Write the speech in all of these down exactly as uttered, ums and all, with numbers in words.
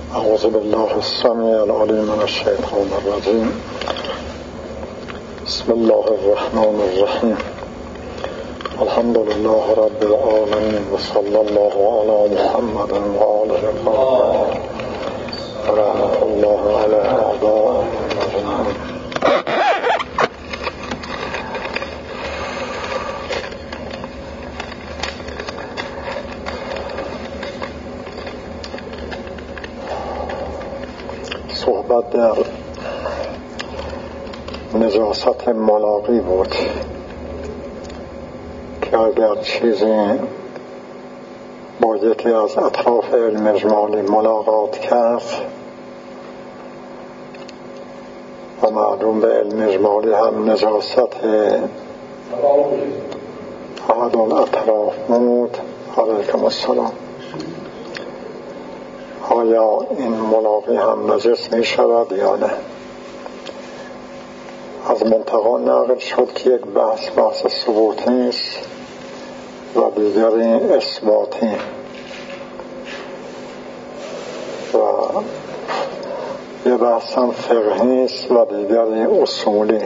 اعوذ بالله السمیع العلیم من الشیطان الرجیم. بسم الله الرحمن الرحیم. الحمد لله رب العالمین و صلی الله علی محمد و آله الطاهرین و رحمت الله علی اعداء المجرمین. صحبت در نجاست ملاقی بود که اگر چیزی با یکی از اطراف علم اجمالی ملاقات کرد و معلوم به علم اجمالی هم نجاست احد الاطراف بود، علیکم السلام، آیا این ملاقی هم نجس می شود یا نه؟ از منطقه نقل شد که یک بحث بحث ثبوتی است و دیگری اثباتی و یه بحث هم فقهی است و دیگری اصولی.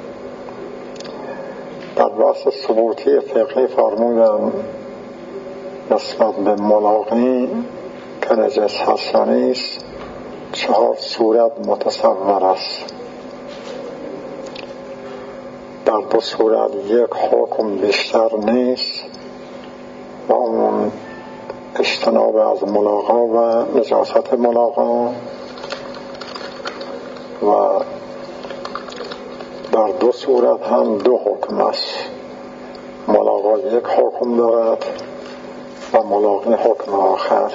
در بحث ثبوتی فقهی فرمودن نسبت به ملاقی که نجس هست یا نیست چهار صورت متصور است. در دو صورت یک حکم بیشتر نیست و اون اجتناب از ملاقا و نجاست ملاقا، و در دو صورت هم دو حکم است. ملاقا یک حکم دارد و ملاقی حکم آخر.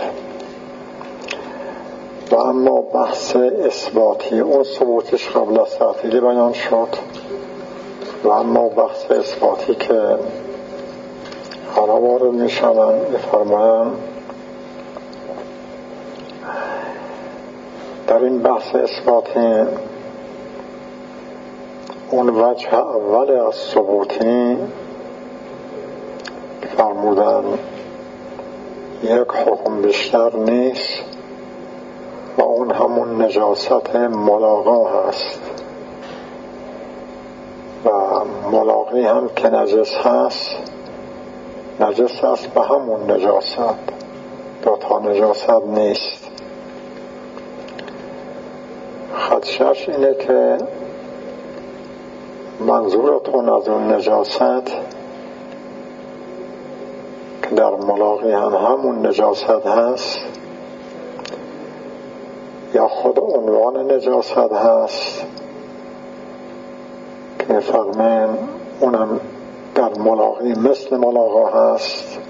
و اما بحث اثباتی اون ثبوتش قبل از تعطیلی بیان شد، و اما بحث اثباتی که حالا وارد می شوند می‌فرمایند در این بحث اثباتی اون وجه اول از ثبوتی فرمودن یک حکم بیشتر نیست و اون همون نجاست ملاقا هست و ملاقی هم که نجس هست نجس هست به همون نجاست، دو تا نجاست نیست. خدشش اینه که منظورتون از اون نجاست که در ملاقی هم همون نجاست هست یا خود عنوان نجاست هست که می‌فرمین اونم در ملاقی مثل ملاقا هست،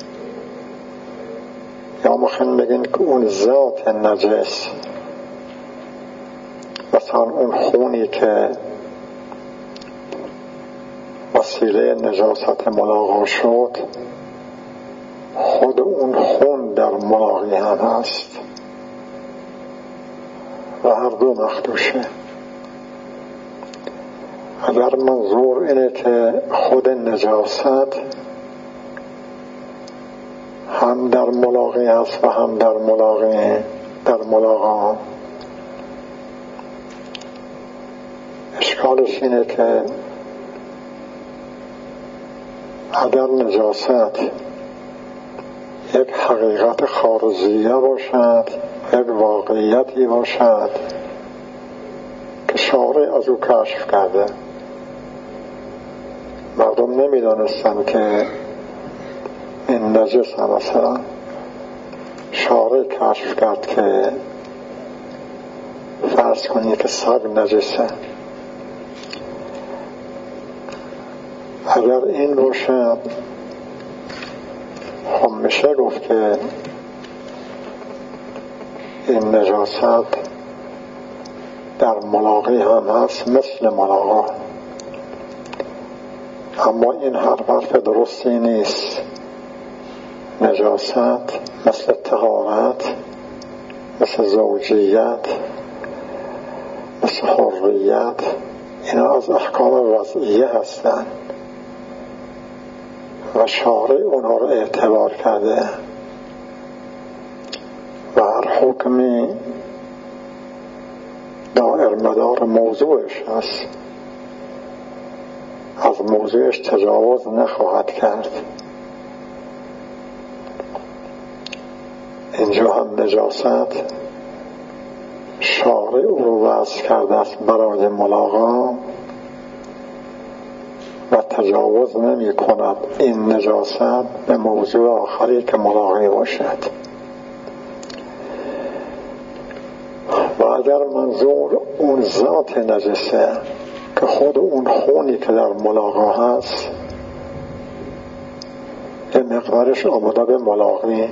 یا میخواین بگین که اون ذات نجس، مثلا اون خونی که وسیله نجاست ملاقا شد خود اون خون در ملاقی هم هست و هر دو مخدوشه. اگر منظور اینه که خود نجاست هم در ملاقی هست و هم در ملاقی در ملاقا، اشکالش اینه که اگر نجاست یک حقیقت خارجیه باشد، یک واقعیتی باشد که شارع از او کشف کرده، مردم نمیدانستن که این نجس هم، مثلا شارع کشف کرد که فرض کنی که سگ نجسه، اگر این باشد خب میشه گفت که این نجاست در ملاقی هم هست مثل ملاقا. اما این حرف درستی نیست. نجاست مثل طهارت، مثل زوجیت، مثل حریت، اینا از احکام وضعیه هستند و شارع اونها رو اعتبار کرده و هر حکمی دائر مدار موضوعش هست، از موضوعش تجاوز نخواهد کرد. اینجا هم نجاست شارع او رو وضع کرده است برای ملاقا و تجاوز نمی کند این نجاست به موضوع آخری که ملاقی باشد. و اگر منظور اون ذات نجسه که خود اون خونی که در ملاقا هست یه مقدارش آمده به ملاقی،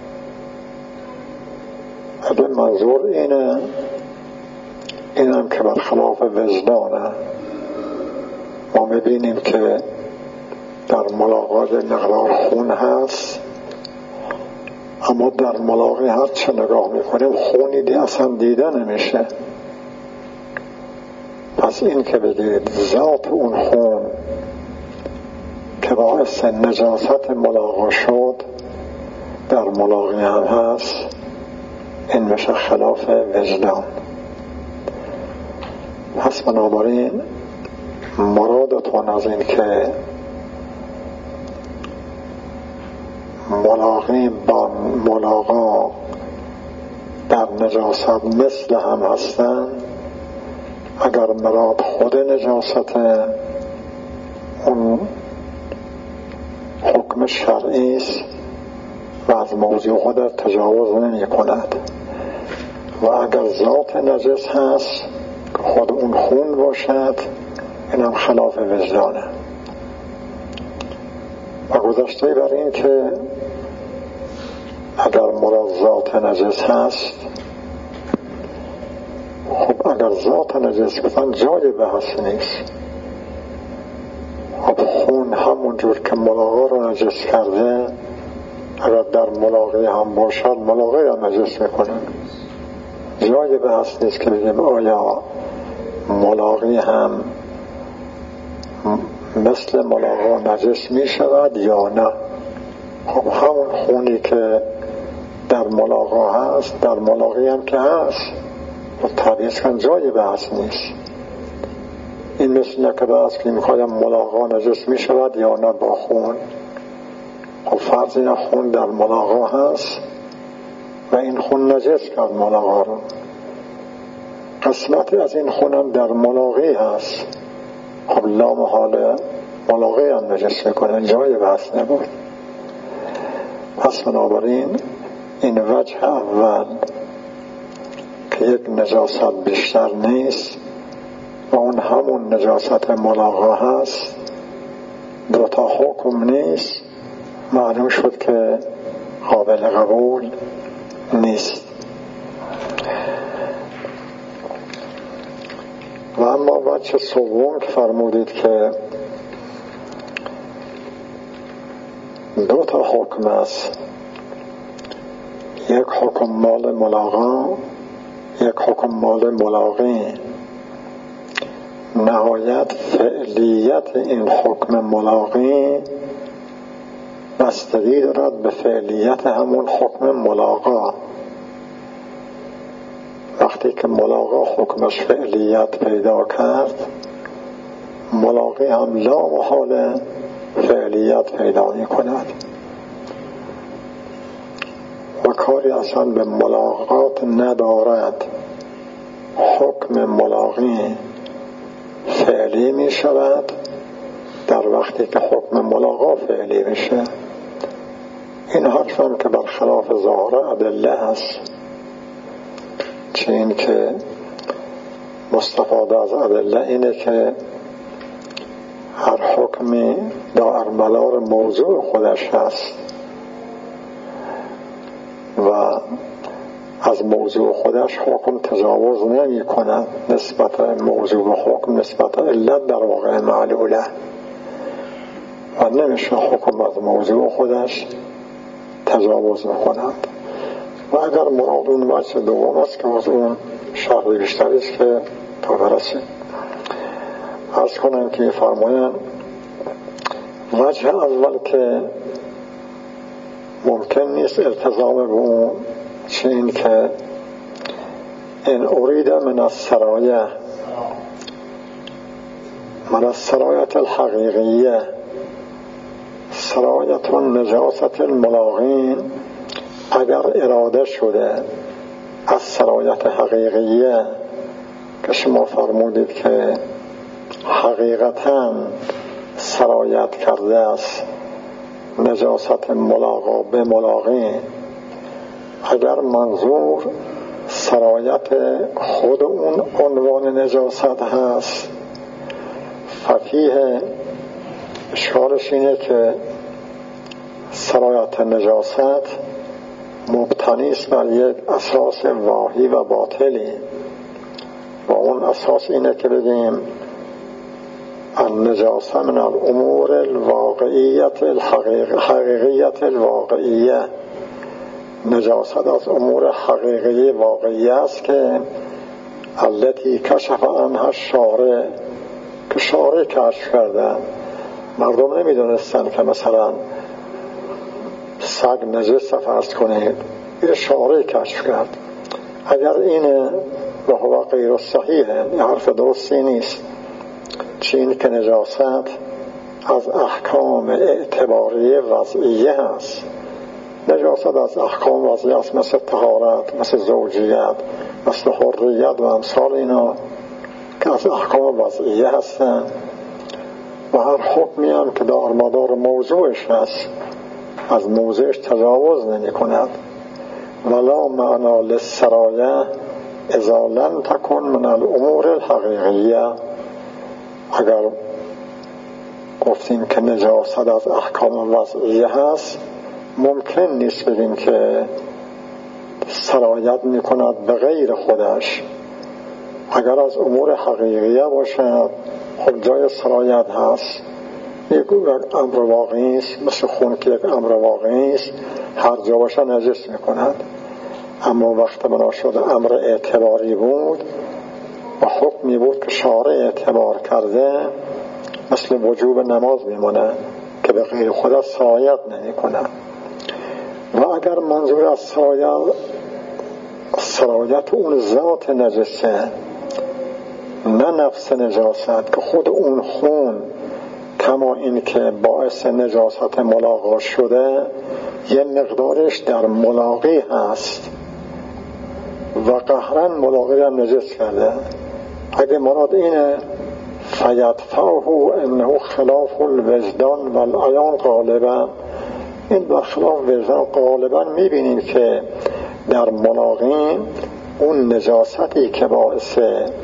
اگر منظور اینه، اینم که برخلاف وجدانه. ما میبینیم که در ملاقات مقدار خون هست، اما در ملاقی هر چه نگاه میکنیم خونی دی اصلا دیده نمیشه. پس این که بگید ذات اون خون که باعث نجاست ملاقا شد در ملاقی هم هست، این میشه خلاف وجدان. پس بنابراین مرادتون از این که ملاقی با ملاقا در نجاست مثل هم هستن، اگر مراد خود نجاست اون حکم شرعی است و از موضوع خود تجاوز نمی کند، و اگر ذات نجس هست که خود اون خون باشد، این هم خلاف وجدانه. و گذشته بر این که اگر مراد ذات نجس هست، خب اگر ذات نجس بودن جای بحث نیست. خب خون همون جور که ملاقا رو نجس کرده، اگر در ملاقی هم باشد ملاقی هم نجس میکنه. جای بحث نیست که بگیم آیا ملاقی هم مثل ملاقا نجس می شود یا نه. خب همون خونی که در ملاقا هست در ملاقی هم که هست، و طبیعت کن جای بحث نیست. این مثل که بحث کنیم خواهیم ملاقا نجس می شود یا نه با خون. خب فرض این خون در ملاقا هست و این خون نجس کرد ملاقا رو، قسمتی از این خونم در ملاقی هست، خب لا محاله ملاقی هم نجس میکنه، جای بحث نبود. پس بنابراین این وجه اول که یک نجاست بیشتر نیست و اون همون نجاست ملاقا هست، دو تا حکم نیست، معلوم شد که قابل قبول نیست. و اما وجه سوم که فرمودید که دو تا حکم است، یک حکم مال ملاقا، یک حکم مال ملاقی. نهایت فعلیت این حکم ملاقی بستگی دارد به فعلیت همون حکم ملاقا. وقتی که ملاقا حکمش فعلیت پیدا کرد، ملاقی هم لا محاله فعلیت پیدا می کند و کاری اصلا به ملاقات ندارد. حکم ملاقی فعلی می شود در وقتی که حکم ملاقا فعلی میشه. این حرف هم که برخلاف ظاهر ادله است، چه این که مستفاده از ادله اینه که هر حکمی دائر مدار موضوع خودش هست و از موضوع خودش حکم تجاوز نمی کند. نسبت موضوع و حکم نسبت علت در واقع معلوله و نمیشه حکم از موضوع خودش تجاوز میکند. و اگر مراد اون وجه دوم است که از اون شرح بیشتری است که تا برسیم عرض کنم که فرمایم وجه اول که ممکن نیست التزام به اون، چه این که ان اريد من السرایه من السرایه الحقیقیه سرایت نجاست الملاقین، اگر اراده شده از سرایت حقیقیه که شما فرمودید که حقیقتاً سرایت کرده است نجاست ملاقا به ملاقین، اگر منظور سرایت خود اون عنوان نجاست هست، ففیه اشکالش اینه که سرایت نجاست مبتنی است بر یک اساس واهی و باطلی و اون اساس اینه که بگیم النجاسه من الامور الواقعیت الحقیقیت الواقعیه، نجاست از امور حقیقی واقعی است که التي کشف عنها الشارع، که شارع کشف کردن. مردم نمیدونستن که مثلا سگ نجس فرض کنید، این شارع کشف کرد. اگر اینه و هو غیر صحیحه، این حرف درستی نیست. چین که نجاست از احکام اعتباری وضعیه هست، نجاست از احکام وضعیه هست، مثل طهارت، مثل زوجیت، مثل حریت و امثال اینا که از احکام وضعیه هستن و هر حکمی هم که دار مدار موضوعش هست از موضوعش تجاوز نمی کند. ولا معنا للسرایه اذا لم تکن من الامور الحقیقیه، اگر گفتیم که نجاست از احکام وضعیه هست ممکن نیست بگیم که سرایت می کند به غیر خودش. اگر از امور حقیقیه باشد خب جای سرایت هست، یک امر واقعی است، مثل خون که یک امر واقعی است، هر جا باشه نجس می کند. اما وقت بنا شده امر اعتباری بود و حکمی بود که شارع اعتبار کرده، مثل وجوب نماز میمونه که به غیر خدا سرایت نمی کنه. و اگر منظور از سرایت سرایت اون ذات نجسه، نه نفس نجاست که خود اون خون کما این که باعث نجاست ملاقا شده یه مقدارش در ملاقی هست و قهرن ملاقی هم نجس کرده، اگه مراد اینه فیدفعه انه خلاف الوجدان و العیان غالبا، این برخلاف وجدان غالبا میبینیم که در ملاقی اون نجاستی که باعث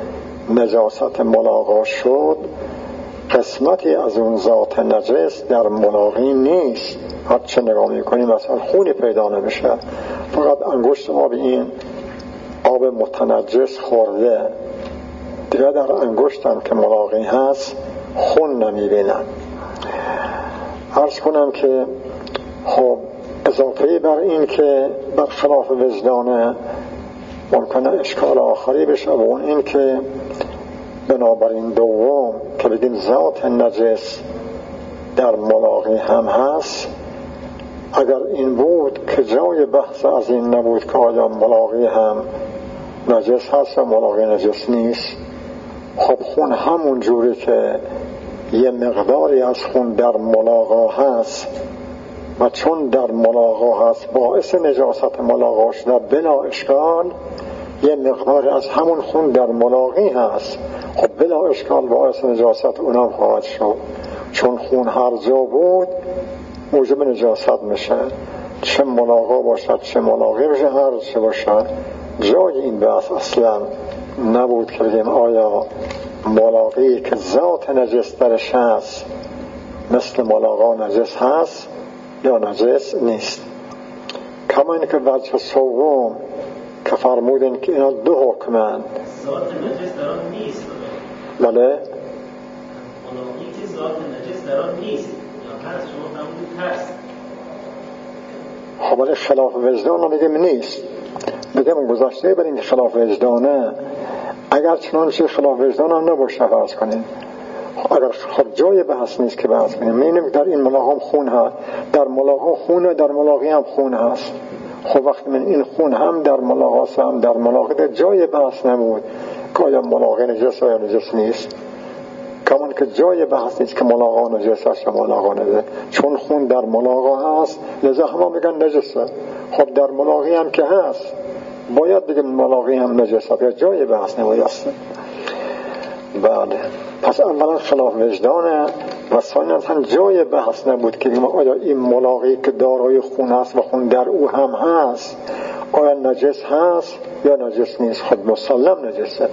نجاست ملاقا شد قسمتی از اون ذات نجس در ملاقی نیست. هر چه نگاه میکنیم مثلا خونی پیدا نمیشه، فقط انگشت ما به این آب متنجس خورده، دیگه در انگشتم که ملاقی هست خون نمیبینم. عرض کنم که خب اضافه بر این که برخلاف وجدانه ممکنه اشکال آخری بشه و اون این که بنابراین دوم که بگیم ذات نجس در ملاقی هم هست، اگر این بود که جای بحث از این نبود که آیا ملاقی هم نجس هست و ملاقی نجس نیست، خب خون همون جوری که یه مقداری از خون در ملاقا هست و چون در ملاقا هست باعث نجاست ملاقا شده بلا اشکال، یه مقداری از همون خون در ملاقی هست، خب بلا اشکال باعث نجاست اونم خواهد شد، چون خون هر جا بود موجب نجاست میشه، چه ملاقا باشد چه ملاقی بشه، هر چه باشد. جای این بحث اصلا نبود که بگیم آیا ملاقی که ذات نجس درش هست مثل ملاقا نجس هست یا نجس نیست. کما این که وجه سوم که فرمودن که اینا دو حکمن، ذات نجس در آن نیست. بله ملاقی که ذات نجس در آن نیست یا هست، شما فرمودید هست. خب ولی خلاف وجدان رو میگیم نیست، میگم گذاشته بریم که خلاف وجدانه، اگر چنانچه خلاف وجدان هم نباشه فرض کنیم، اگر خب جای بحث نیست که بحث کنیم، میبینیم در این ملاقا هم خون هست، در ملاقا خونه، در ملاقی هم خون هست، خب وقتی من این خون هم در ملاقات هم در ملاقات جای بحث نبود که آیا ملاقات نجس یا نجس نیست، کمان که جای بحث نیست که ملاقات نجس هست یا ملاقات نجس، چون خون در ملاقات هست لذا همه میگن نجسه. خب در ملاقات هم که هست باید بگم ملاقات هم نجس هست یا جای بحث نباید است. بله، پس اولا خلاف وجدانه و ثانیا هم جای بحث نبود که آیا این ملاقی که دارای خون هست و خون در او هم هست آیا نجس هست یا نجس نیست. خود مسلم نجسه.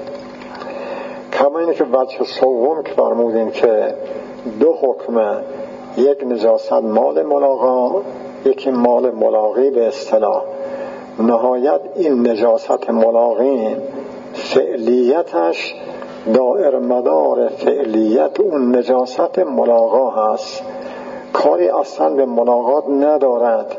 کما اینه که وجه سوم که فرمودیم که دو حکمه، یک نجاست مال ملاقا، یکی مال ملاقی به اصطلاح. نهایت این نجاست ملاقی فعلیتش دائر مدار فعلیت اون نجاست ملاقا هست، کاری اصلا به ملاقات ندارد.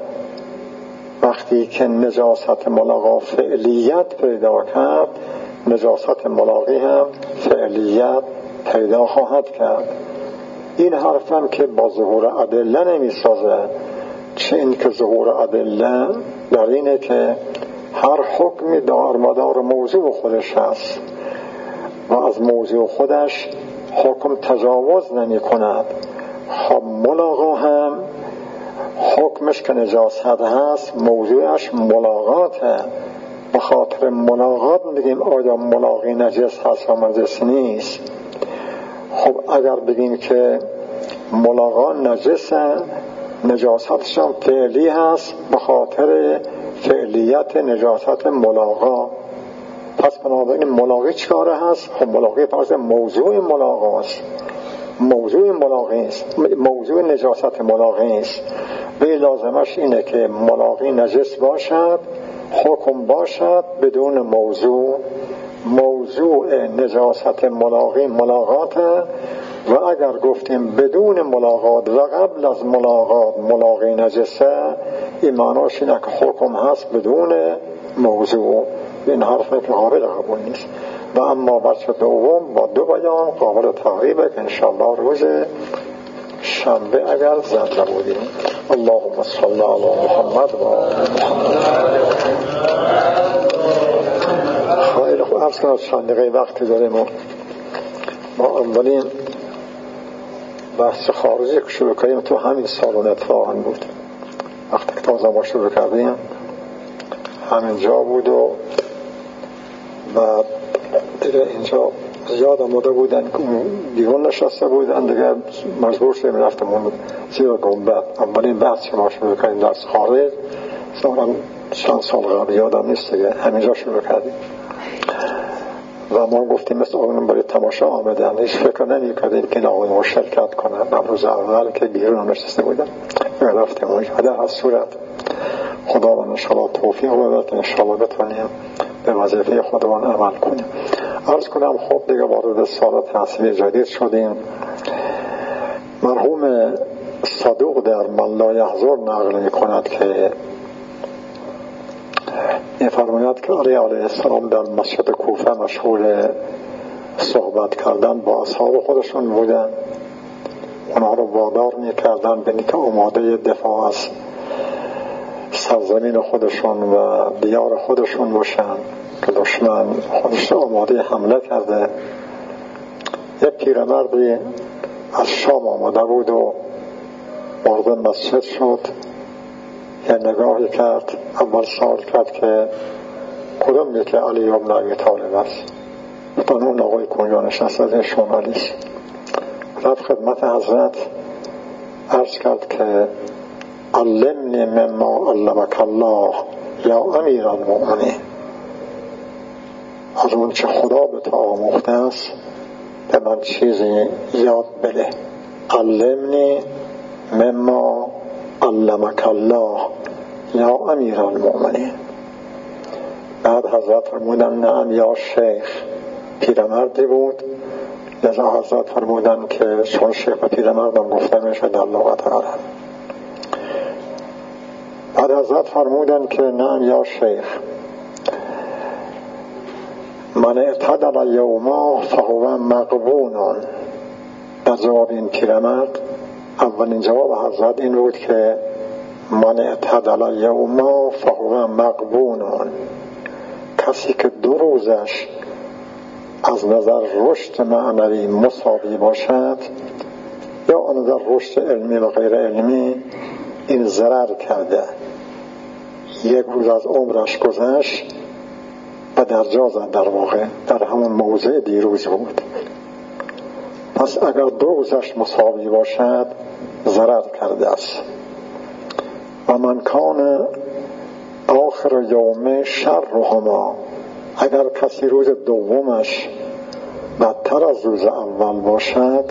وقتی که نجاست ملاقا فعلیت پیدا کرد نجاست ملاقی هم فعلیت پیدا خواهد کرد. این حرفم که با ظهور ادله نمی سازه، چه این که ظهور ادله در اینه که هر حکمی دائر مدار موضوع خودش هست و از موضوع خودش حکم تجاوز نمی کند. خب ملاقا هم حکمش که نجاست هست موضوعش ملاقاته، به خاطر ملاقات میگیم آیا ملاقی نجس هست یا نجس نیست. خب اگر بگیم که ملاقا نجسه نجاستش هم فعلی هست به خاطر فعلیت نجاست ملاقا، پس بنابراین ملاقی چکاره هست؟ خب ملاقی فرض موضوع ملاقا است، موضوع ملاقی است، موضوع نجاست ملاقی است. به لازمش اینه که ملاقی نجس باشد، حکم باشد بدون موضوع. موضوع نجاست ملاقی ملاقاته و اگر گفتیم بدون ملاقات و قبل از ملاقات ملاقی نجسه، این معناش اینه که حکم هست بدون موضوع. این حرف که قابل قبول نیست. و اما بچه دوم با دو بیان قابل تقریبه که انشاءالله روز شنبه اگر زنده بودیم. اللهم صل علی محمد و خیلی خوب. عرض کنم چند دقیقه وقتی داریم و ما اولین بحث خارجی که شروع کردیم تو همین سالون اتفاقا بود، وقتی که تازه ما شروع کردیم همین جا بود و و دیگه اینجا زیاد آماده بودن که دیوان نشسته بودن دیگه مجبور شدیم رفتمون زیر گنبد. اولین بحث که ما شروع کردیم درس خارج سالان چند سال قبل یادم نیست دیگه همینجا شروع کردیم و ما گفتیم مثل آقایون برای تماشا آمدن، هیچ فکر نمی کردیم که این آقایون ما شرکت کنن. امروز اول که بیرون نشسته بودن رفتیم اونجا. در هر صورت خداوند انشاءالله توفیق بده که انشاءالله بتونیم به وظیفه خداوند عمل کنیم. عرض کنم خب دیگه وارد سال تحصیلی جدید شدیم. مرحوم صدوق در من لا یحضر نقل می کند که این فرماید که علی علیه السلام در مسجد کوفه مشغول صحبت کردن با اصحاب خودشون بودن، اونها رو وادار می کردن به اینکه آماده دفاع از سرزمین خودشون و دیار خودشون باشن که دشمن خودش آماده حمله کرده. یک پیرمردی از شام آمده بود و وارد مسجد شد، یه نگاهی کرد، اول سوال کرد که کدوم یکی علی ابن ابی طالب است؟ گفتن اون آقای کنجا نشست از ایشون علی است. رفت خدمت حضرت عرض کرد که علمنی مما علمک الله یا امیر المؤمنین، از اون چه خدا به تو آموخته است به من چیزی یاد بده. علمنی مما علمک الله یا امیر المؤمنین. بعد حضرت فرمودن نعم یا شیخ. پیرمردی بود، لذا حضرت فرمودن که چون شیخ و پیرمردم گفته میشه در لغت عرب. بعد حضرت فرمودن که نعم یا شیخ من اعتدل یوما فهو مغبون. در جواب این پیرمرد اولین جواب حضرت این بود که من اعتدل الیوم فهو مغبون، کسی که دو روزش از نظر رشد معنوی مساوی باشد یا از نظر رشد علمی و غیر علمی این ضرر کرده، یک روز از عمرش گذشت و در جا زد، در واقع در همون موضع دیروز بود. پس اگر دو روزش مساوی باشد ضرر کرده است. و من کان آخر یوم شرهما، اگر کسی روز دومش بدتر از روز اول باشد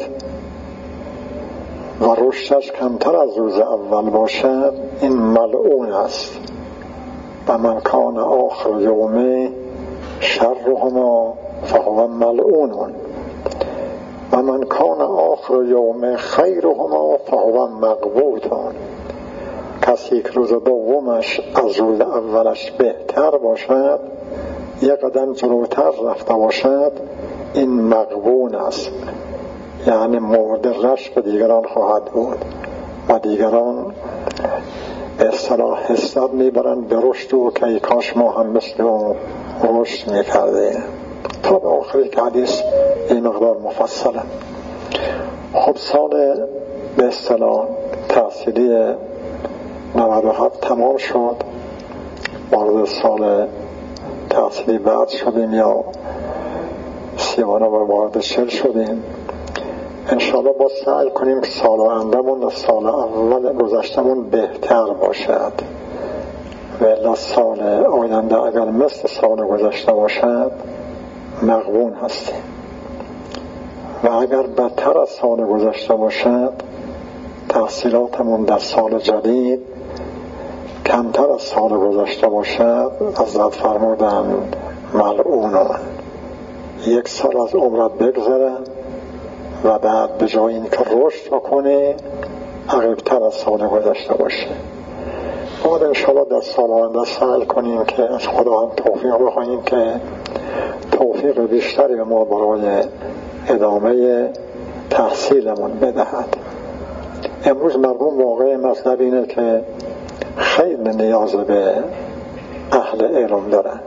و رشدش کمتر از روز اول باشد این ملعون است. و من کان آخر یوم شرهما فهو ملعون و من کان آخر یوم خیرهما فهو مغبوط، کسی که روز دومش از روز اولش بهتر باشد یک قدم جلوتر رفته باشد این مغبون است، یعنی مورد رشک دیگران خواهد بود و دیگران به اصطلاح حساب میبرند به رشد و که ای کاش ما هم مثل اون رشد میکرده. تا به آخری که حدیث این مقدار مفصله. خب سال به اصطلاح تحصیلی نود و هفت تمام شد، وارد سال تحصیلی بعد شدیم یا سی و نه و وارد چهل شدیم. انشاءالله با سعی کنیم که سال آینده‌مون از سال اول گذشتمون بهتر باشد، و الا سال آینده اگر مثل سال گذشته باشد مغبون هستیم، و اگر بدتر از سال گذشته باشد تحصیلاتمون در سال جدید کمتر از سال گذشته باشد حضرت فرمودن ملعونون، یک سال از عمرت بگذره و بعد به جای این که رشد بکنه عقب‌تر از سال گذشته باشه. بعد انشاءالله در سال آینده سعی کنیم که از خدا هم توفیق بخواهیم که توفیق بیشتری به ما برای ادامه تحصیلمون بدهد. امروز مردم واقع مطلب اینه که خیلی نیاز به اهل علم دارن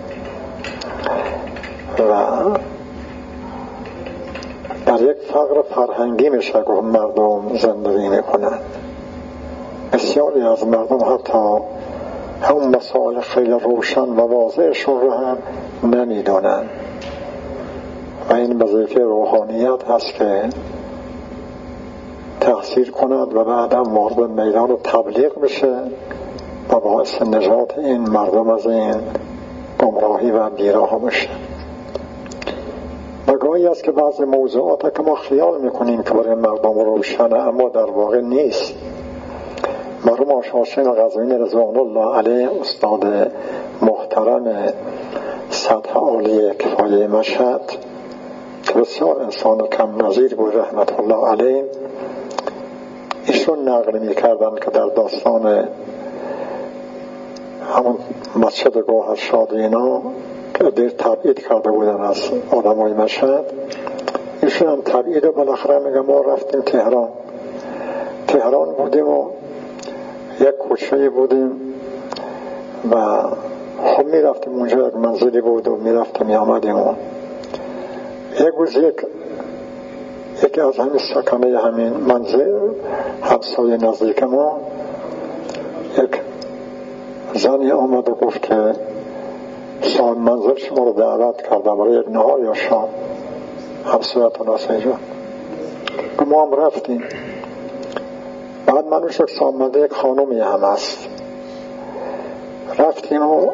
و در یک فقر فرهنگی میشه که مردم زندگی میکنن. بسیاری از مردم حتی هم مسائل خیلی روشن و واضحشون رو هم نمیدونن و این وظیفه روحانیت هست که تحصیل کند و بعد هم وارد میدان و تبلیغ بشه و باعث نجات این مردم از این گمراهی و بیراه بشه. و گاهی است که بعضی موضوعات که ما خیال میکنیم که برای مردم روشنه اما در واقع نیست. مرحوم آشاشین قزوینی رضوان الله علیه استاد محترم سطح عالی کفایه مشهد که بسیار انسان کم نظیر بود رحمت الله علیه، ایشون نقل میکردن که در داستان همون مسجد گوهرشاد اینا که دیر تبعید کرده بودن از آدمای مشهد، ایشون هم تبعید و بالاخره میگه ما رفتیم تهران تهران بودیم و یک کوچه بودیم و خب میرفتیم اونجا یک منزلی بود و میرفتیم میامدیم و یک روز یک یکی از همین سکنه همین منزل همسایه نزدیک ما یک زنی آمد و گفت که صاحب منزل شما رو دعوت کردم برای یک نهار یا شام. همسایتون هست اینجا. ما هم رفتیم. بعد من روش که آمده یک خانومی هم هست، رفتیم و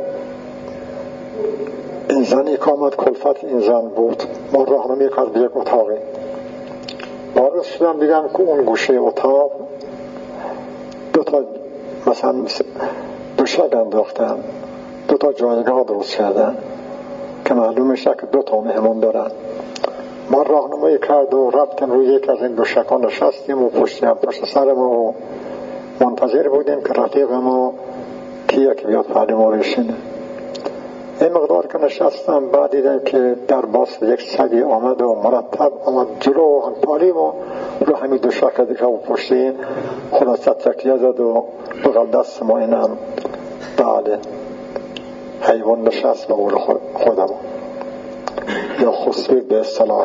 این زنی که آمد کلفت این زن بود، ما راهنمایی کرد به یک اتاقی. وارد شدم دیدم که اون گوشه اتاق دو تا مثلا دوشک انداختن، دو تا جایگاه درست کردن که معلوم میشه که دو تا مهمون دارن. ما راهنمایی کرد و رفتیم روی یک از این دوشک‌ها نشستیم و پشتیم پشت سر ما و منتظر بودیم که رفیق ما کیه که بیاد پهلوی ما بشینه. این مقدار که نشستم بعد دیدم که در باس یک سگی آمد و مرتب آمد جلو هم پالی و رو همین دو شکل دیگه و پشتی خلاصت تکیه زد و بغل دست ما اینم بله حیوان نشست به قول خودم یا خسبید به اصطلاح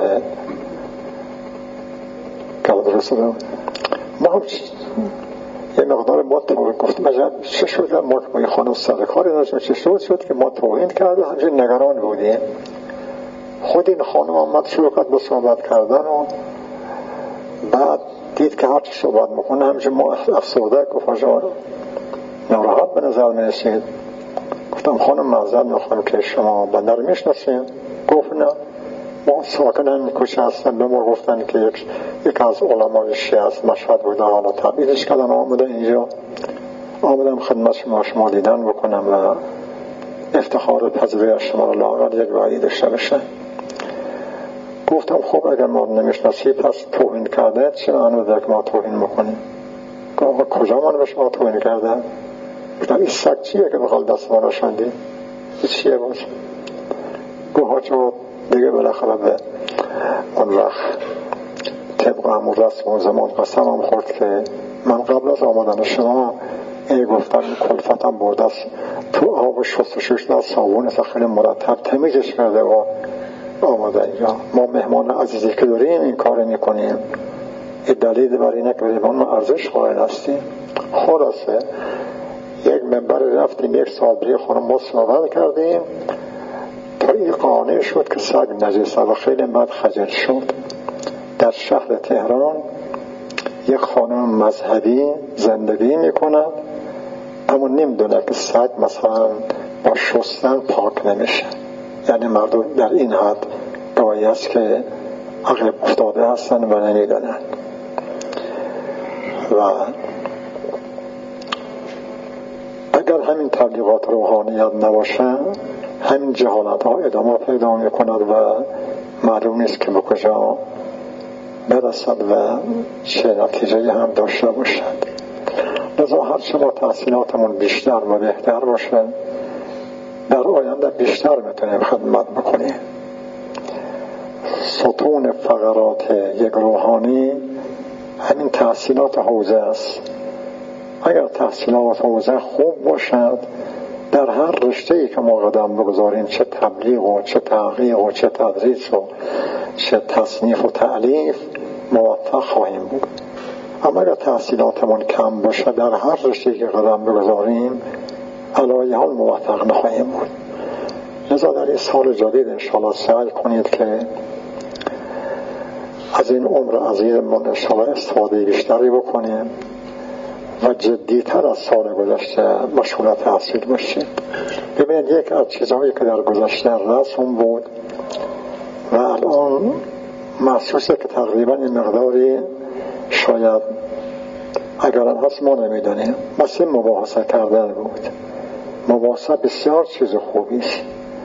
گرد رسوله. ما هم یه مقدار ما توهین گفتیم مجب چه شد ما با این خانم سرکاری داشتیم چه شد شد که ما توهین کرد و همچنین نگران بودیم. خود این خانم آمد شروع کرد به صحبت کردن و بعد دید که هرچی صحبت میکنه همچنین ما افسرده گفت آجا ناراحت به نظر می رسید. گفتم خانم معذرت میخوام که شما بنده رو میشناسین؟ گفت نه ما ساکن همین کوچه هستن. به ما گفتن که یک یک از علمای شیعه از مشهد بوده حالا تبعیدش کردن آمده اینجا آمدم خدمت شما شما دیدن بکنم و افتخار پذیری شما رو لااقل یک وعده داشته باشه. گفتم خب اگر ما نمیشناسی پس توهین کرده چه معنی داره که ما توهین میکنیم؟ گفت کجا من به شما توهین کردم؟ گفتم این سگ چیه که بخوال دست ما رشندی؟ این چیه باشه؟ گفت ها دیگه بالاخره به اون وقت طبق همون رسم و زمان قسم هم خورد که من قبل از آمدن شما این گفتم کلفتم برده است تو آب شستشوش در صابون خیلی مرتب تمیزش کرده و آمده اینجا. ما مهمان عزیزی که داریم این کار میکنیم. این دلیل برای اینه که ما ارزش قائل هستیم. خلاصه یک منبر رفتیم یک سال بری خانم ما صحبت کردیم تا این قانع شد که سگ نجسه و خیلی بعد خجل شد. در شهر تهران یک خانم مذهبی زندگی میکنه اما نمیدونه که سگ مثلا با شستن پاک نمیشه. یعنی مردم در این حد گاهی است که عقب افتاده هستن و نمیدونن. و اگر همین تبلیغات روحانیت نباشه همین جهالت ها ادامه پیدا میکند و معلوم نیست که به کجا برسد و چه نتیجه هم داشته باشد. لذا هرچه ما تحصیلاتمون بیشتر و بهتر باشه در آینده بیشتر میتونیم خدمت بکنیم. ستون فقرات یک روحانی همین تحصیلات حوزه است. اگر تحصیلات حوزه خوب باشد در هر رشته‌ای که ما قدم بگذاریم چه تبلیغ و چه تحقیق و چه تدریس و چه تصنیف و تألیف موفق خواهیم بود. اما اگر تحصیلاتمون کم باشه در هر رشته‌ای که قدم بگذاریم علایه حال موفق نخواهیم بود. لذا در این سال جدید انشاءالله سعی کنید که از این عمر عزیزمون انشاءالله استفاده بیشتری بکنیم و جدیتر از سال گذشته مشغول تحصیل باشید. ببینید یک از چیزهایی که در گذشته رسم بود و الان محسوسه که تقریبا این مقداری شاید اگران هست ما نمیدونیم مثل مباحثه کردن بود. مباحثه بسیار چیز خوبی است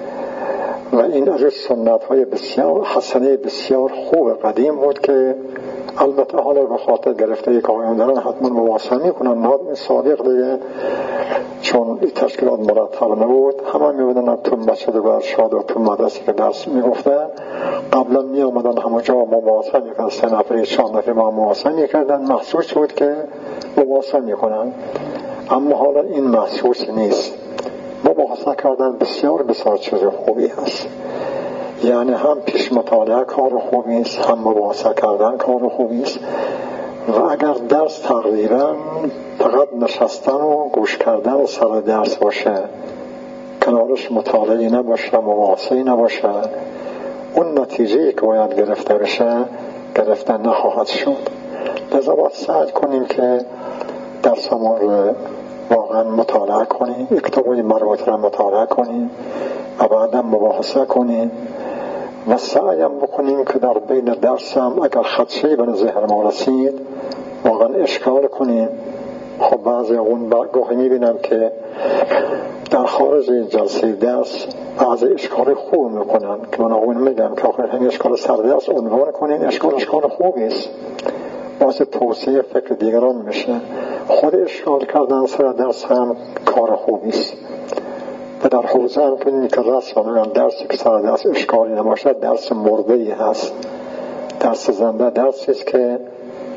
و این از سنت های بسیار حسنه بسیار خوب قدیم بود که البته حالا به خاطر گرفته یک آقایان دارن حتما مباحثه میکنن. نادم صادق دیگه چون تشکیلات مرتب نبود همه میبودن تو مسجد و ارشاد و تو مدرسه که درس میگفتن قبلا می آمدن همونجا مباحثه میکردن سه نفری چهار نفری با مباحثه میکردن محسوس بود که مباحثه میکنن. اما حالا این محسوس نیست. مباحثه کردن بسیار بسیار چیز خوبی هست. یعنی هم پیش مطالعه کار خوبی است هم مباحثه کردن کار خوبی است و اگر درس تقریبا فقط نشستن و گوش کردن و سر درس باشه کنارش مطالعه نباشه مباحثه نباشه اون نتیجه‌ای که باید گرفته بشه گرفته نخواهد شد. لذا باید سعی کنیم که درسمون رو واقعا مطالعه کنیم، کتابای مربوط رو مطالعه کنیم و بعدا مباحثه کنیم و سعیم بکنیم که در بین درس هم اگر خدشه‌ای به ذهن ما رسید واقعا اشکال کنیم. خب بعضی اون گاهی میبینم که در خارج جلسه درس بعضی اشکال خوب میکنن که من اون میگم که آخر همین اشکال سر درس عنوان کنین اشکال اشکال خوبی است واسه توسعه فکر دیگران میشه. خود اشکال کردن سر درس هم کار خوبی است و در حوزه هم کنید که رسم هم درسی که سر درس اشکالی نباشد درس مرده‌ای هست. درس زنده درسی است که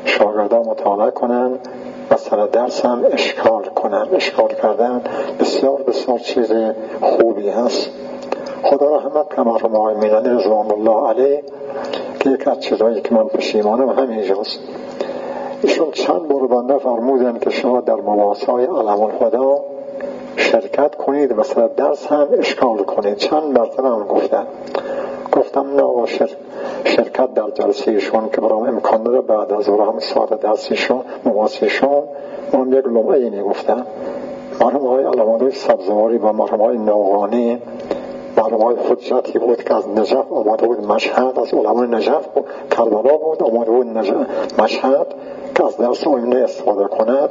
شاگردان مطالعه کنن و سر درس هم اشکال کنن. اشکال کردن بسیار بسیار چیز خوبی هست. خدا رحمت کنه مرحوم آقای مینانی رضوان الله علیه که یک از چیزایی که من پشیمانم همینجاست. ایشون چند بار بنده فرمودن که شما در مباحث‌های علم الهدی شرکت کنید، مثلا درس هم اشکال کنید. چند مرتبه هم گفتن. گفتم نه شر... شرکت در جلسه ایشون که برام امکان داره بعد از ظهر هم ساعت درسیشون مباحثشون من یک لمحه اینی گفتم. مرحوم آقای علم‌الدین سبزواری و مرحوم آقای نوغانی مرحوم آقای حجتی بود که از نجف آمده بود مشهد، از علمای نجف بود، کربلا بود آمده بود نجف مشهد که از درس آینه استفاده کند.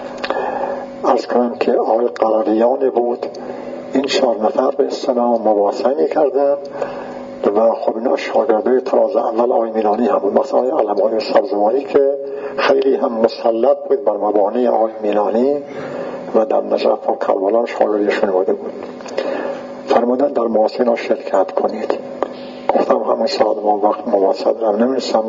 عرض کنم که آقای قراریان بود. این چهار نفر به اصطلاح مباحثه می‌کردند و خب اینا شاگردای طراز اول آقای مینانی هم بود، مثلا آقای علم‌های سبزواری که خیلی هم مسلط بود بر مبانی آقای مینانی و در نجف و کربلا شاگردیشون بوده بود. فرمودن در مباحثه اینا شرکت کنید. گفتم همون ساعت ما وقت مباحثه دارم نمی‌رسم.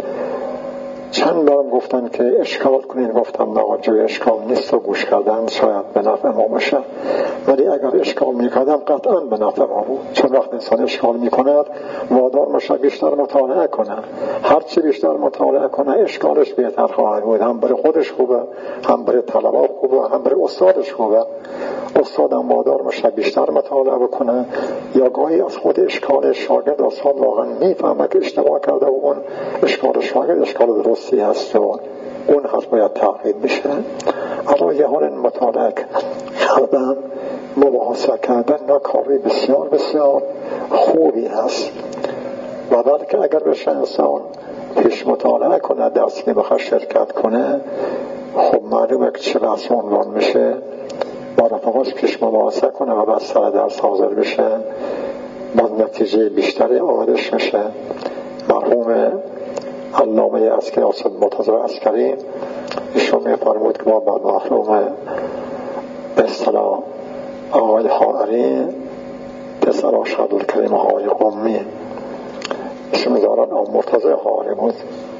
چند بارم گفتن که اشکال کنید. گفتم نه جای اشکال نیست و گوش کردن شاید به نفع ما باشه، ولی اگر اشکال میکردم قطعا به نفع ما بود. چون وقت انسان اشکال میکند وادار میشه بیشتر مطالعه کنه. هرچی بیشتر مطالعه کنه اشکالش بهتر خواهد بود. هم برای خودش خوبه، هم برای طلبه خوبه، هم برای استادش خوبه. استادم وادار میشه بیشتر مطالعه بکنه، یا گاهی از خود اشکال شاگرد استاد واقعا میفهمه که اشتباه کرده و اون اشکال شاگرد اشکال درستی هست و اون حرف باید تأکید بشه. اما یه حال مطالعه کردن مباحثه کردن نه کاری بسیار بسیار خوبی هست و بلکه اگر بشه انسان پیش مطالعه کنه درسی که بخواه شرکت کنه، خب معلومه که چه بحث عنوان میشه با رفقاش پیش مباحثه کنه و بعد سر درس حاضر بشه، باز نتیجه بیشتری آمدش میشه. مرحوم علامه عسکری آسد مرتضی عسکری ایشون میفرمود که ما با مرحوم به اصطلاح آقای حائری پسر آشهد الکریم آقای قمی ایشون میذارن آقای مرتضی حائری بود،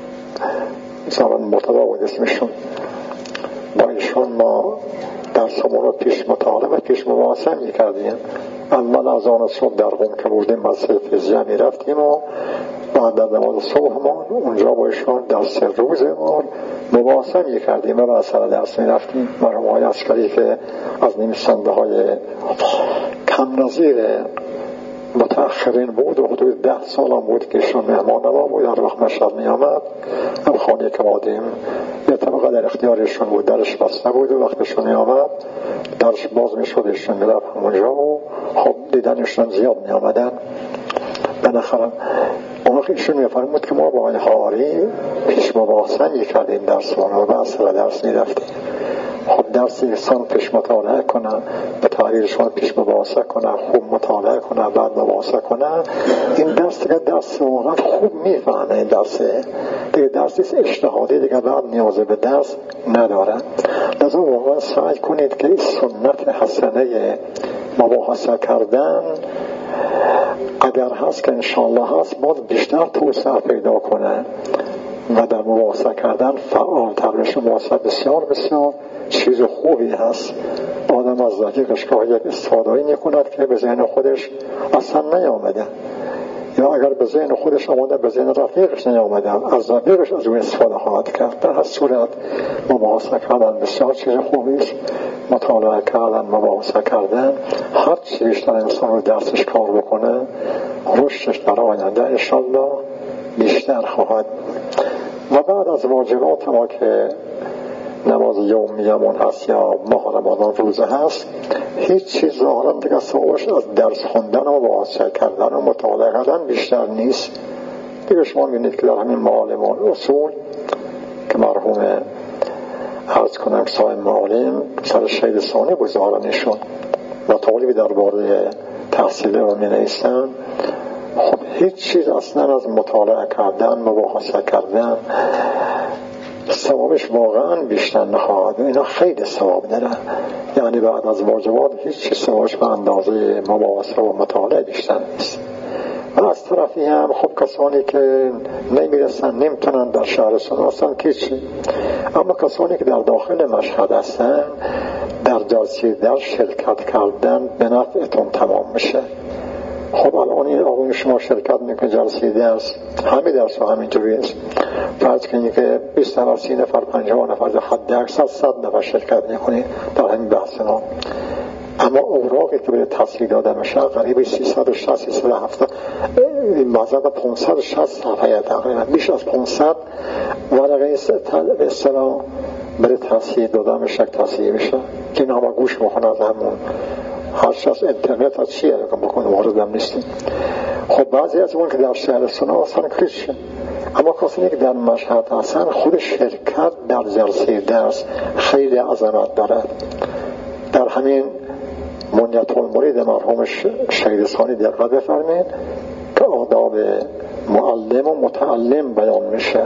میذارن مرتضی بود اسمشون. با ایشون ما درسمون رو پیش مطالعه پیش مباحثه میکردیم. اول از آن صبح در قم که بودیم مدرسه فیزیک میرفتیم و بعد در نماز صبحمون اونجا با ایشون درس روزمون مباحثه میکردیم و بعد سر درس میرفتیم. مرحوم آقای عسکری که از نویسنده های کم نظیر متأخرین بود و حدود ده سال هم بود که ایشون مهمان نوا بود. هر وقت مشهد می آمد هم خانه که مادیم یه طبقه در اختیارشون بود، درش بسته بود و وقتشون می آمد درش باز می شد ایشون می رفت همونجا و خب دیدنشون زیاد می آمدن. بالاخره اون وقت ایشون می فرمود که ما با آقای حائری پیش مباحثه می کردیم درس و بعد سر درس می رفتیم. خب درس انسان پیش مطالعه کنه، به تحریرشون پیش مباحثه کنه، خوب مطالعه کنه بعد مباحثه کنه، این درس دیگه درس واقعا خوب میفهمه. این درس دیگه درس اجتهادی دیگه بعد نیاز به درس نداره. لذا واقعا سعی کنید که این سنت حسنه مباحثه کردن اگر هست که انشالله هست باید بیشتر توسعه پیدا کنه و در مباحثه کردن فعال تر بشه. مباحثه بسیار بسیار چیز خوبی هست. آدم از دقیقش که یک استفاده‌ای میکند که به ذهن خودش اصلا نیامده، یا اگر به ذهن خودش آمده به ذهن رفیقش نیامده از رفیقش از اون استفاده خواهد کرد. در هر صورت مباحثه کردن بسیار چیز خوبی است. مطالعه کردن مباحثه کردن هر چی بیشتر انسان رو درسش کار بکنه رشدش در آینده انشالله بیشتر خواهد. و بعد از واجبات ما که نماز یومیمون هست یا ماه رمضان روزه هست، هیچ چیز ظاهرا دیگه ثوابش از درس خوندن و مباحثه کردن و مطالعه کردن بیشتر نیست دیگه. شما می‌بینید که در همین معالم و اصول که مرحوم عرض کنم صاحب معالم سر شهید ثانی بود ظاهرا ایشون و طالبی درباره تحصیل رو می‌نویسن. خب هیچ چیز اصلا از مطالعه کردن مباحثه کردن ثوابش واقعا بیشتر نخواهد. اینا خیلی ثواب داره، یعنی بعد از واجبات هیچ چیز ثوابش به اندازه مباحثه و مطالعه بیشتر نیست. و از طرفی هم خب کسانی که نمیرسن نمیتونن در شهرستان هستن که چی، اما کسانی که در داخل مشهد هستن در جلسه درس شرکت کردن به نفعتون تمام میشه. خب الان این آقای شما شرکت میکنه جلسه درس، همه درس ها همینجوری است، فرض کنید که بیست نفر سی نفر پنجاه نفر در حد اکثر صد نفر شرکت میکنید در همین بحث ها، اما اوراقی که به تحصیل داده میشه قریب سیصد و شصت سیصد و هفتاد مثلا پانصد و شصت صفحه تقریبا بیش از پانصد ورقه به اصطلاح برای تحصیل داده میشه تحصیل میشه که این همه گوش بخونه از همون هر شخص اینترنت از چیه بکنه واردم نیستیم. خب بعضی از اون که در شهرستان هستن کریش، اما کسانی که در مشهد هستن خود شرکت در جلسه درس خیلی عظمت دارد. در همین منیت المرید مرحوم شهید ثانی دقت بفرمایید که آداب معلم و متعلم بیان میشه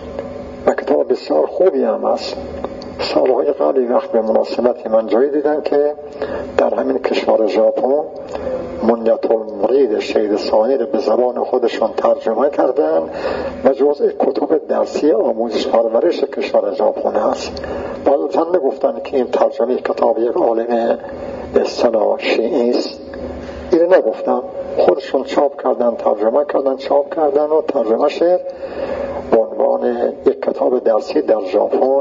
و کتاب بسیار خوبی هم است. سالهای قبلی وقت به مناسبتی من جایی دیدم که در همین کشور ژاپن منیت المرید شهید ثانی رو به زبان خودشان ترجمه کردن و جزء کتب درسی آموزش پرورش کشور ژاپن هست. بعضا نگفتن که این ترجمه کتاب یک عالم به اصطلاح شیعی است، این نگفتم، خودشون چاپ کردن ترجمه کردن چاپ کردن و ترجمه شد به عنوان یک کتاب درسی در ژاپن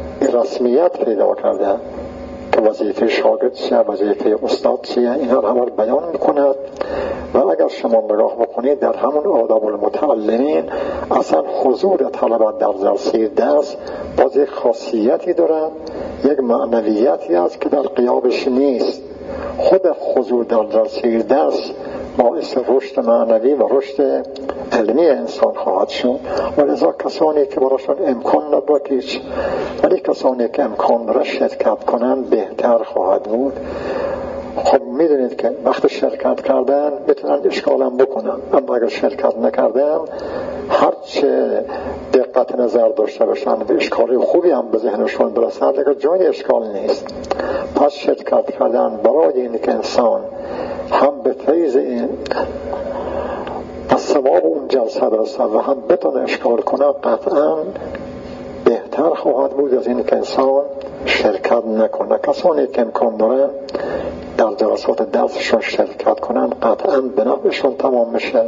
رسمیت پیدا کرده که وظیفه شاگرد چیه، وظیفه استاد چیه، اینا همه رو بیان میکند. و اگر شما نگاه بکنید در همون آداب المتعلمین اصلا حضور طلبه در جلسه درس باز یک خاصیتی دارد، یک معنویتی است که در غیابش نیست. خود حضور در جلسه درس باعث رشد معنوی و رشد علمی انسان خواهد شد و لذا کسانی که براشون امکان نبود ولی کسانی که امکان داره شرکت کنن بهتر خواهد بود. خب میدونید که وقت شرکت کردن میتونن اشکالم بکنن، اما اگر شرکت نکردن هرچه دقت نظر داشته باشن به اشکالی خوبی هم به ذهنشون برسن دیگه جای اشکال نیست. پس شرکت کردن برای این که انسان هم به فیض این از ثواب اون جلسه برسد و هم بتونه اشکال کنه قطعا بهتر خواهد بود از این که انسان شرکت نکنه. کسانی که امکان دارن در جلسات درسشون شرکت کنن قطعا به نفعشون تمام میشه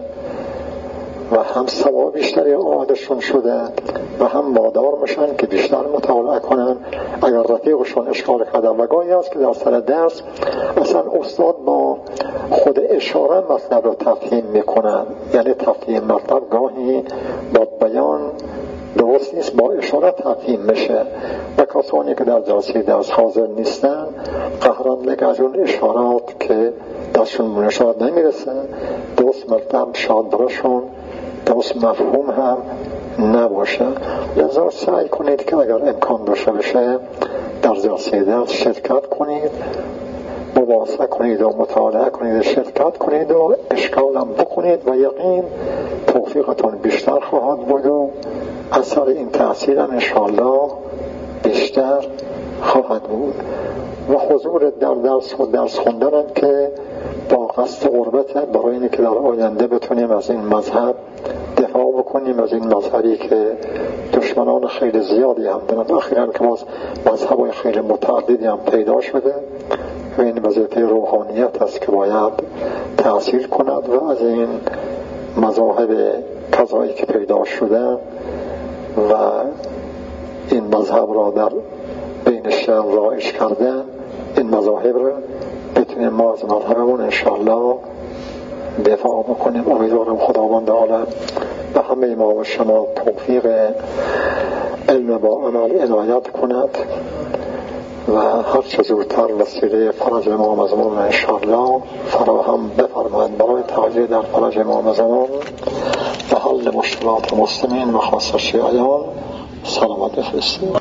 و هم ثواب بیشتری آمدشون شده و هم وادار میشن که بیشتر مطالعه کنن. اگر رفیقشون اشکال کرده و گاهی است که در سر درس اصلا استاد با خود اشاره مطلب رو تفهیم میکنن، یعنی تفهیم مطلب گاهی با بیان درست نیست، با اشاره تفهیم میشه و کسانی که در جلسه درس حاضر نیستن قهران لگه از اون اشارات که دستشون به اشارات نمیرسه درست مطلب شاید براشون درست مفهوم هم نباشه. لذا سعی کنید که اگر امکان داشته بشه در جلسه درس شرکت کنید، مباحثه کنید و مطالعه کنید و شرکت کنید و اشکال هم بکنید و یقین توفیقتون بیشتر خواهد بود و اثر این تحصیل هم انشاءالله بیشتر خواهد بود. و حضور در درس و درس خوندن که با قصد قربت برای اینکه که در آینده بتونیم از این مذهب دفاع بکنیم، از این مذهبی که دشمنان خیلی زیادی هم دارن. اخیراً که باز مذهبای خیلی متعددی هم پیدا شده و این وظیفه روحانیت است که باید تأثیر کند و از این مذاهب کذایی که پیدا شده و این مذهب را در بین شهر رایج کردن این مذاهب را بتونیم ما از مذهبمون انشاءالله دفاع بکنیم. امیدوارم خداوند عالم به همه ما و شما توفیق علم با عمل عنایت کند و هر چه زودتر وسیله فرج امام زمان انشاءالله فراهم بفرماید برای تعجیل در فرج امام زمان و حل مشکلات مسلمین و خاصه شیعیان. سلامت بفرستید.